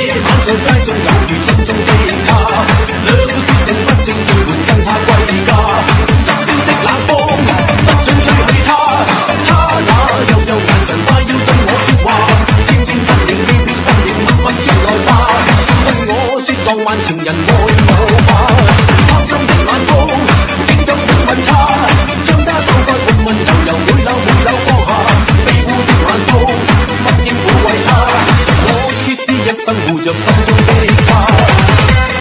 在街中有如心中的他，兩個決定不正要換跟他歸家。深宵的冷風不准吹起他，他那幽幽眼神快要對我說話，清清身影飄飄身影默默接來吧，對我說浪漫情人愛。